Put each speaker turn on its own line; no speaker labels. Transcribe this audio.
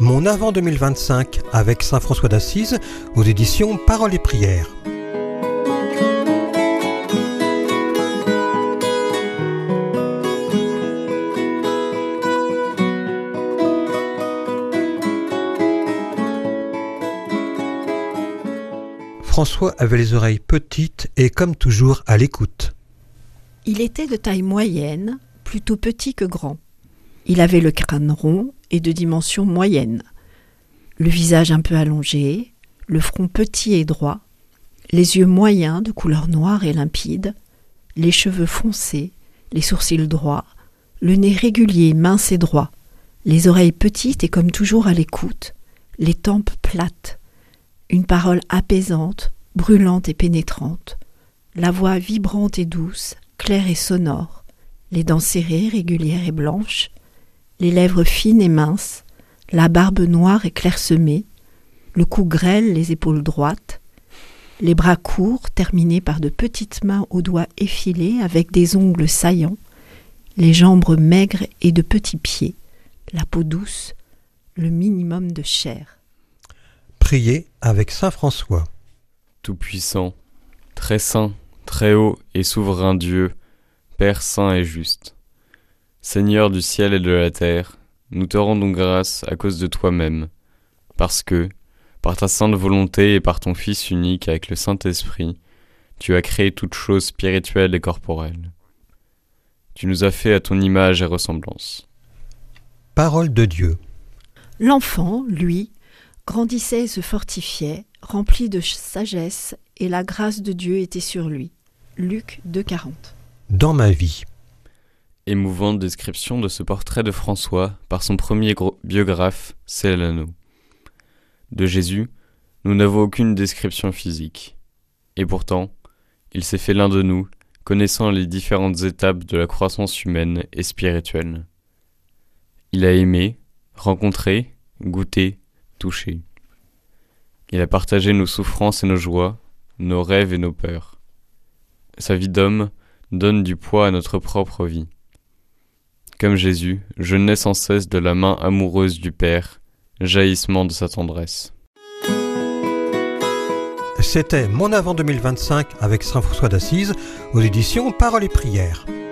Mon Avant 2025 avec Saint François d'Assise aux éditions Paroles et Prières. François avait les oreilles petites et comme toujours à l'écoute.
Il était de taille moyenne, plutôt petit que grand. Il avait le crâne rond et de dimension moyenne, le visage un peu allongé, le front petit et droit, les yeux moyens de couleur noire et limpide, les cheveux foncés, les sourcils droits, le nez régulier, mince et droit, les oreilles petites et comme toujours à l'écoute, les tempes plates, une parole apaisante, brûlante et pénétrante, la voix vibrante et douce, claire et sonore, les dents serrées, régulières et blanches, les lèvres fines et minces, la barbe noire et clairsemée, le cou grêle, les épaules droites, les bras courts terminés par de petites mains aux doigts effilés avec des ongles saillants, les jambes maigres et de petits pieds, la peau douce, le minimum de chair.
Priez avec Saint François.
Tout-puissant, très saint, très haut et souverain Dieu, Père saint et juste. Seigneur du ciel et de la terre, nous te rendons grâce à cause de toi-même, parce que, par ta sainte volonté et par ton Fils unique avec le Saint-Esprit, tu as créé toutes choses spirituelles et corporelles. Tu nous as fait à ton image et ressemblance.
Parole de Dieu.
L'enfant, lui, grandissait et se fortifiait, rempli de sagesse, et la grâce de Dieu était sur lui. Luc 2,40.
Dans ma vie.
Émouvante description de ce portrait de François par son premier biographe, Célano. De Jésus, nous n'avons aucune description physique. Et pourtant, il s'est fait l'un de nous, connaissant les différentes étapes de la croissance humaine et spirituelle. Il a aimé, rencontré, goûté, touché. Il a partagé nos souffrances et nos joies, nos rêves et nos peurs. Sa vie d'homme donne du poids à notre propre vie. Comme Jésus, je nais sans cesse de la main amoureuse du Père, jaillissement de sa tendresse.
C'était Mon Avant 2025 avec Saint François d'Assise aux éditions Paroles et Prières.